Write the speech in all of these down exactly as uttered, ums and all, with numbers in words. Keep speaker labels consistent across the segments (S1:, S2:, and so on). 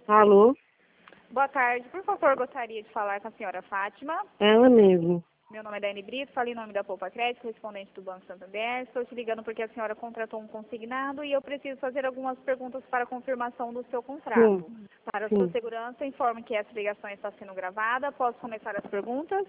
S1: Alô?
S2: Boa tarde. Por favor, gostaria de falar com a senhora Fátima.
S1: Ela mesmo.
S2: Meu nome é Dani Brito, falo em nome da Poupa Crédito, correspondente do Banco Santander. Estou te ligando porque a senhora contratou um consignado e eu preciso fazer algumas perguntas para confirmação do seu contrato.
S1: Sim,
S2: Para a sua
S1: sim.
S2: segurança, informe que essa ligação está sendo gravada. Posso começar as perguntas?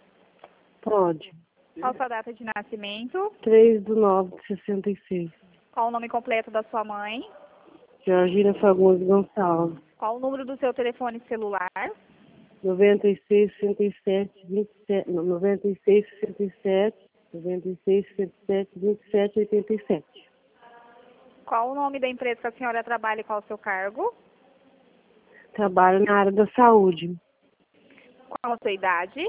S1: Pode.
S2: Qual a sua data de nascimento?
S1: três do nove de sessenta e seis.
S2: Qual o nome completo da sua mãe?
S1: Georgina Fagundes Gonçalves.
S2: Qual o número do seu telefone celular?
S1: noventa e seis, sessenta e sete, vinte e sete. Não, noventa e seis, sessenta e sete. noventa e seis, sessenta e sete, vinte e sete, oitenta e sete.
S2: Qual o nome da empresa que a senhora trabalha e qual o seu cargo?
S1: Trabalho na área da saúde.
S2: Qual a sua idade?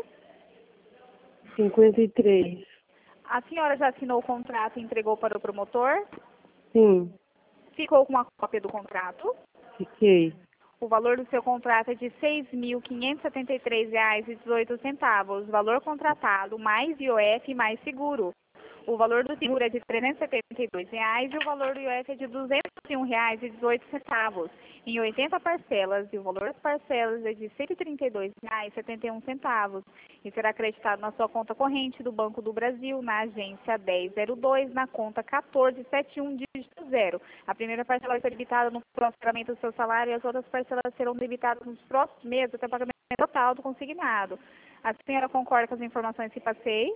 S1: cinquenta e três.
S2: A senhora já assinou o contrato e entregou para o promotor?
S1: Sim,
S2: Ficou com uma cópia do contrato?
S1: fiquei.
S2: O valor do seu contrato é de seis mil quinhentos e setenta e três reais e dezoito centavos. Valor contratado mais I O F mais seguro. O valor do seguro é de trezentos e setenta e dois reais e o valor do I O F é de duzentos e um reais e dezoito centavos, em oitenta parcelas, e o valor das parcelas é de cento e trinta e dois reais e setenta e um centavos, e será acreditado na sua conta corrente do Banco do Brasil, na agência dez zero dois, na conta quatorze setenta e um, dígito zero. A primeira parcela vai ser debitada no próximo pagamento do seu salário e as outras parcelas serão debitadas nos próximos meses até o pagamento total do consignado. A senhora concorda com as informações que passei?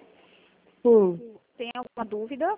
S1: Sim.
S2: Tem alguma dúvida?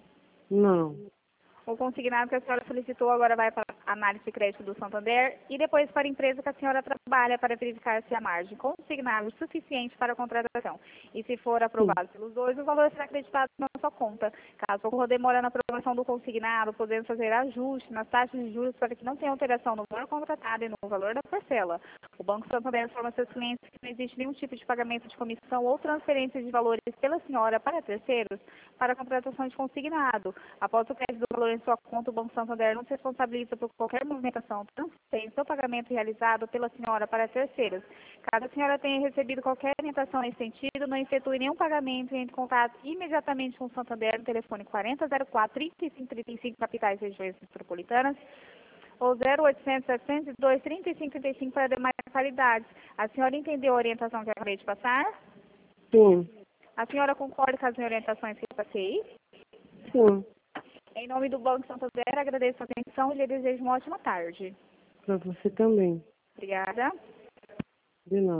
S1: Não.
S2: O consignado que a senhora solicitou agora vai para a análise de crédito do Santander e depois para a empresa que a senhora trabalha para verificar se a margem consignada é suficiente para a contratação. E se for
S1: Sim.
S2: aprovado pelos dois, o valor será acreditado na sua conta. Caso ocorra demora na aprovação do consignado, podemos fazer ajuste nas taxas de juros para que não tenha alteração no valor contratado e no valor da parcela. O Banco Santander informa seus clientes que não existe nenhum tipo de pagamento de comissão ou transferência de valores pela senhora para terceiros para a contratação de consignado. Após o crédito do valor em sua conta, o Banco Santander não se responsabiliza por qualquer movimentação, transferência ou pagamento realizado pela senhora para terceiros. Caso a senhora tenha recebido qualquer orientação nesse sentido, não efetue nenhum pagamento e entre em contato imediatamente com o Santander no telefone quarenta zero quatro, trinta e cinco trinta e cinco, capitais e regiões metropolitanas, ou zero oitocentos, setecentos e dois, trinta e cinco trinta e cinco para demais qualidades. A senhora entendeu a orientação que eu acabei de passar?
S1: Sim.
S2: A senhora concorda com as orientações que eu passei?
S1: Sim.
S2: Em nome do Banco Santander, agradeço a atenção e lhe desejo uma ótima tarde.
S1: Para você também.
S2: Obrigada.
S1: De nada.